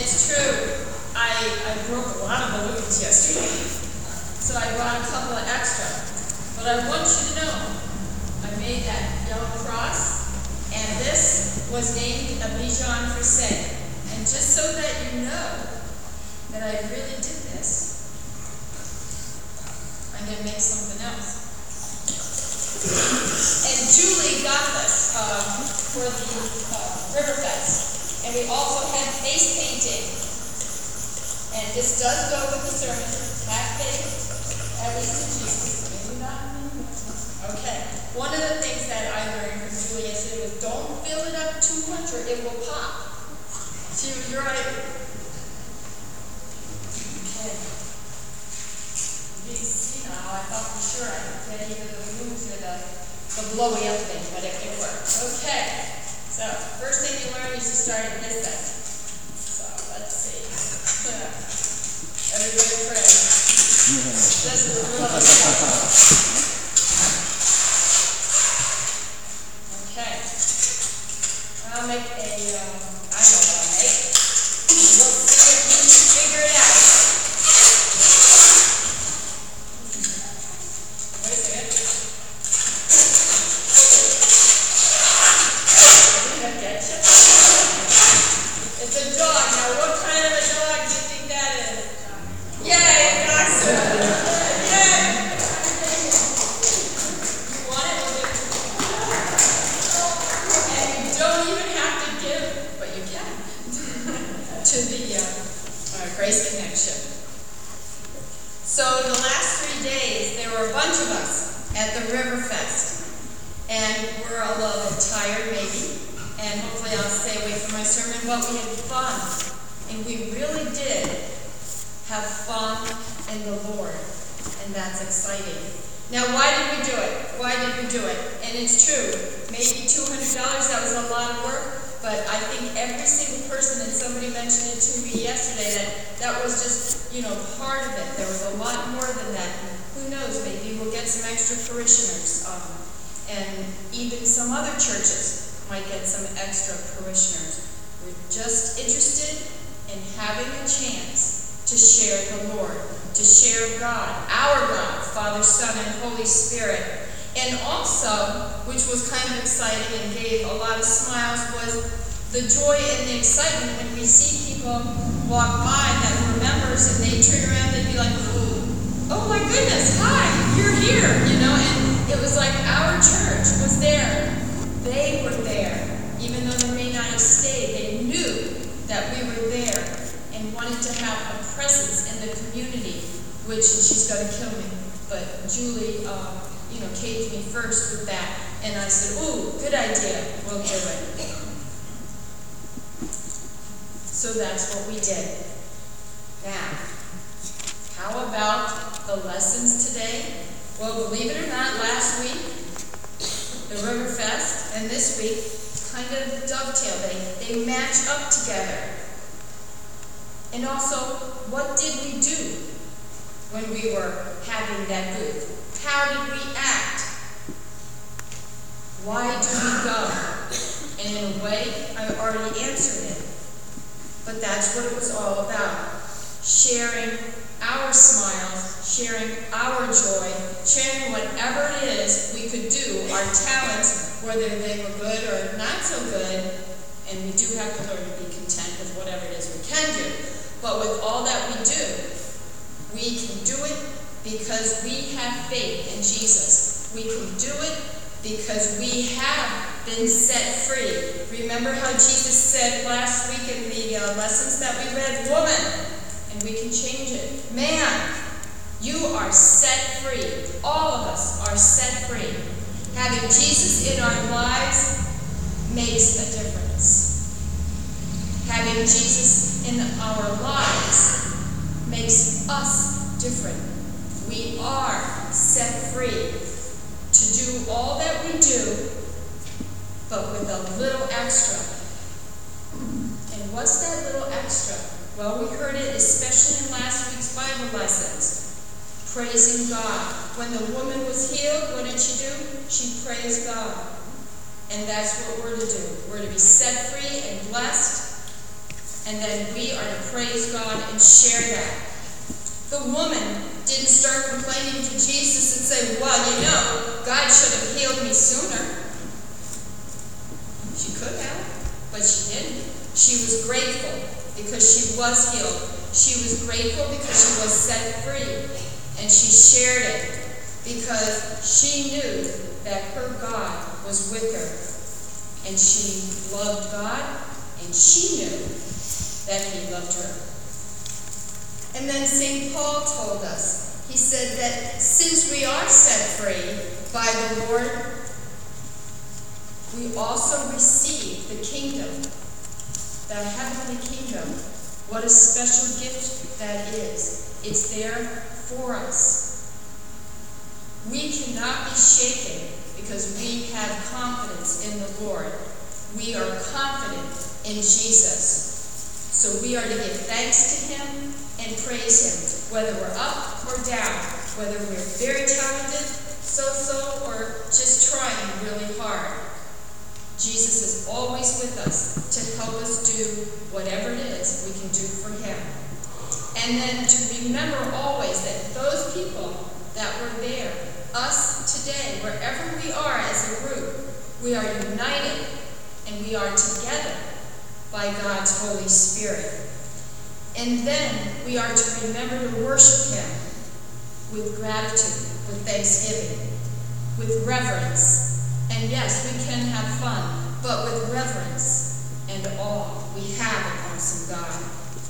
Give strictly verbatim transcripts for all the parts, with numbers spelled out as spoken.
it's true, I, I broke a lot of balloons yesterday, so I brought a couple of extra. But I want you to know, I made that yellow cross, and this was named a Bijan for sale. And just so that you know that I really did this, I'm going to make something else. And Julie got this um, for the uh, Riverfest. And we also had face painting. And this does go with the sermon. Have faith, at least in Jesus. Maybe not in me. Okay. One of the things that I learned from Julie yesterday was don't fill it up too much or it will pop. She was right. Okay. You see now, I thought for sure I could get either the balloons or the, the blowy up thing, but it, it worked. Okay. So, first thing you learn is you start at this end. So, let's see. Everybody pray. This is really okay. I'll make a, um, I know what I'll make. We'll see if you can figure it out. Wait a second. It's a dog. Now, what kind of a dog do you think that is? Yay, dachshund. Yay. You want it? And you don't even have to give, but you can, to the uh, uh, Grace Connection. So, the last three days, there were a bunch of us at the Riverfest. And we're a little bit tired, maybe. And hopefully I'll stay away from my sermon, but we had fun. And we really did have fun in the Lord. And that's exciting. Now, why did we do it? Why did we do it? And it's true. Maybe two hundred dollars, that was a lot of work. But I think every single person, and somebody mentioned it to me yesterday, that that was just, you know, part of it. There was a lot more than that. And who knows, maybe we'll get some extra parishioners. Um, and even some other churches might get some extra parishioners. We're just interested in having a chance to share the Lord, to share God, our God, Father, Son, and Holy Spirit. And also, which was kind of exciting and gave a lot of smiles, was the joy and the excitement when we see people walk by that were members and they turn around and be like, oh my goodness, hi, you're here, you know, and it was like our church was there. They were there. Even though they may not have stayed, they knew that we were there and wanted to have a presence in the community, which she's going to kill me. But Julie, uh, you know, caged me first with that. And I said, ooh, good idea. We'll do it. So that's what we did. Now, how about the lessons today? Well, believe it or not, last week, the Riverfest, and this week kind of dovetail. They, they match up together. And also, what did we do when we were having that booth? How did we act? Why do we go? And in a way, I already answered it. But that's what it was all about. Sharing our smiles, sharing our joy, sharing whatever it is we could do, our talents, whether they were good or not so good, and we do have to learn to be content with whatever it is we can do. But with all that we do, we can do it because we have faith in Jesus. We can do it because we have been set free. Remember how Jesus said last week in the uh, lessons that we read, woman, and we can change it. Man, you are set free. All of us are set free. Having Jesus in our lives makes a difference. Having Jesus in our lives makes us different. We are set free to do all that we do, but with a little extra. And what's that little extra? Well, we heard it especially in last week's Bible lessons. Praising God. When the woman was healed, what did she do? She praised God. And that's what we're to do. We're to be set free and blessed And then we are to praise God and share that. The woman didn't start complaining to Jesus and say, well, you know, God should have healed me sooner. She could have, but she didn't. She was grateful because she was healed. She was grateful because she was set free. And she shared it because she knew that her God was with her. And she loved God, and she knew that he loved her. And then Saint Paul told us, he said that since we are set free by the Lord, we also receive the kingdom, the heavenly kingdom. What a special gift that is. It's there for us. We cannot be shaken because we have confidence in the Lord. We are confident in Jesus. So we are to give thanks to him and praise him, whether we're up or down, whether we're very talented, so-so, or just trying really hard. Jesus is always with us to help us do whatever it is we can do for him. And then to remember always that those people that were there, us today, wherever we are as a group, we are united and we are together by God's Holy Spirit. And then we are to remember to worship him with gratitude, with thanksgiving, with reverence. And yes, we can have fun, but with reverence and awe. We have an awesome God.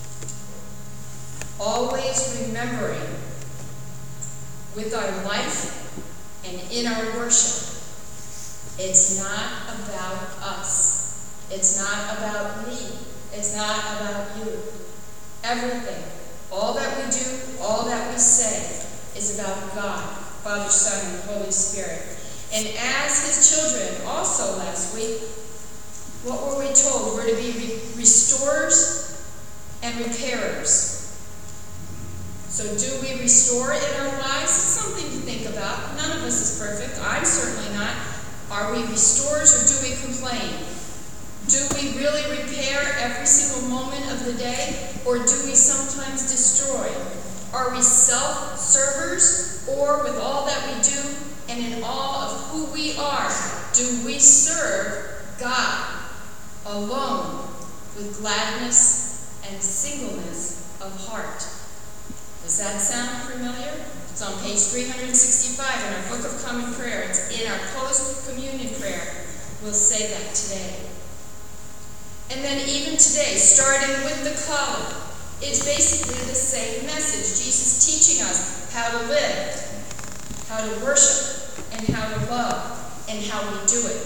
Always remembering with our life and in our worship, it's not about us. It's not about me. It's not about you. Everything, all that we do, all that we say, is about God, Father, Son, and Holy Spirit. And as his children, also last week, what were we told? We're to be re- restorers and repairers. So do we restore in our lives? It's something to think about. None of us is perfect. I'm certainly not. Are we restorers or do we complain? Do we really repair every single moment of the day? Or do we sometimes destroy? Are we self-servers? Or with all that we do and in all of who we are, do we serve God alone with gladness and singleness of heart? Does that sound familiar? It's on page three hundred sixty-five in our Book of Common Prayer. It's in our post-communion prayer. We'll say that today. And then even today, starting with the column, it's basically the same message. Jesus teaching us how to live, how to worship, and how to love, and how we do it.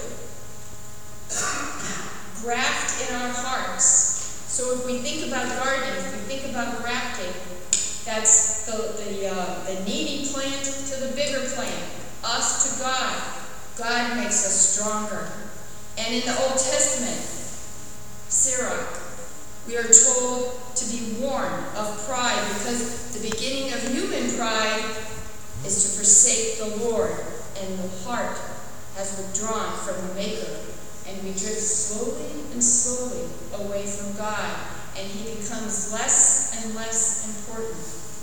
Graft in our hearts. So if we think about gardening, if we think about grafting, that's the, the, uh, the needy plant to the bigger plant. Us to God. God makes us stronger. And in the Old Testament, Sirach, we are told to be warned of pride because the beginning of human pride is to forsake the Lord, and the heart has withdrawn from the Maker, and we drift slowly and slowly away from God, and he becomes less and less important.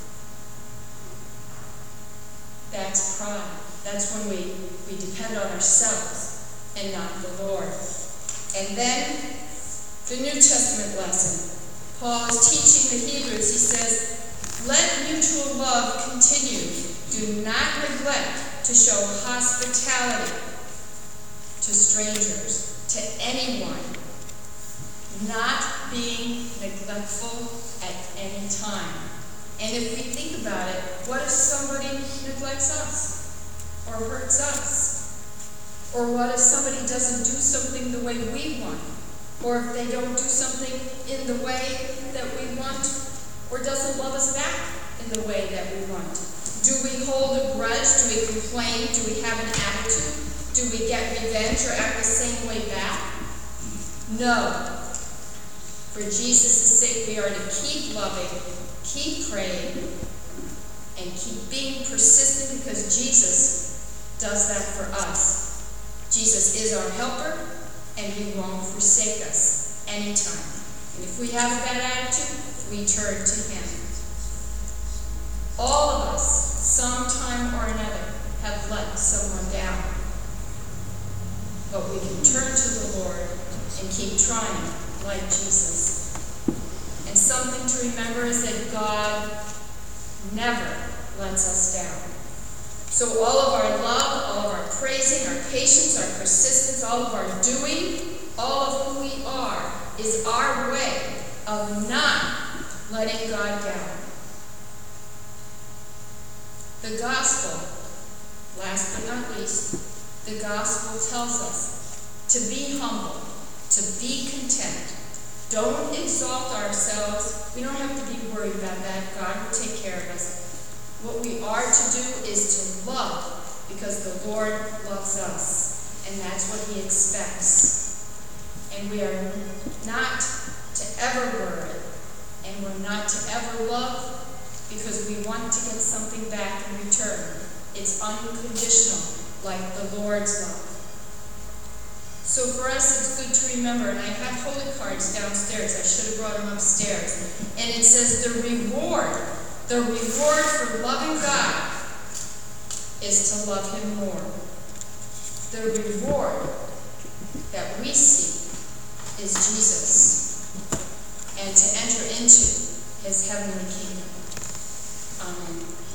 That's pride. That's when we, we depend on ourselves and not the Lord. And then the New Testament lesson. Paul is teaching the Hebrews. He says, let mutual love continue. Do not neglect to show hospitality to strangers, to anyone. Not being neglectful at any time. And if we think about it, what if somebody neglects us or hurts us? Or what if somebody doesn't do something the way we want? Or if they don't do something in the way that we want, or doesn't love us back in the way that we want? Do we hold a grudge? Do we complain? Do we have an attitude? Do we get revenge or act the same way back? No. For Jesus' sake, we are to keep loving, keep praying, and keep being persistent because Jesus does that for us. Jesus is our helper, and he won't forsake us anytime. And if we have a bad attitude, we turn to him. All of us, sometime or another, have let someone down. But we can turn to the Lord and keep trying like Jesus. And something to remember is that God never lets us down. So all of our love, all of our praising, our patience, our persistence, all of our doing, all of who we are, is our way of not letting God down. The gospel, last but not least, the gospel tells us to be humble, to be content. Don't exalt ourselves. We don't have to be worried about that. God will take care of us. What we are to do is to love, because the Lord loves us, and that's what he expects. And we are not to ever worry, and we're not to ever love because we want to get something back in return. It's unconditional, like the Lord's love. So for us, it's good to remember, and I have holy cards downstairs. I should have brought them upstairs. And it says the reward, the reward for loving God is to love him more. The reward that we seek is Jesus, and to enter into his heavenly kingdom. Amen.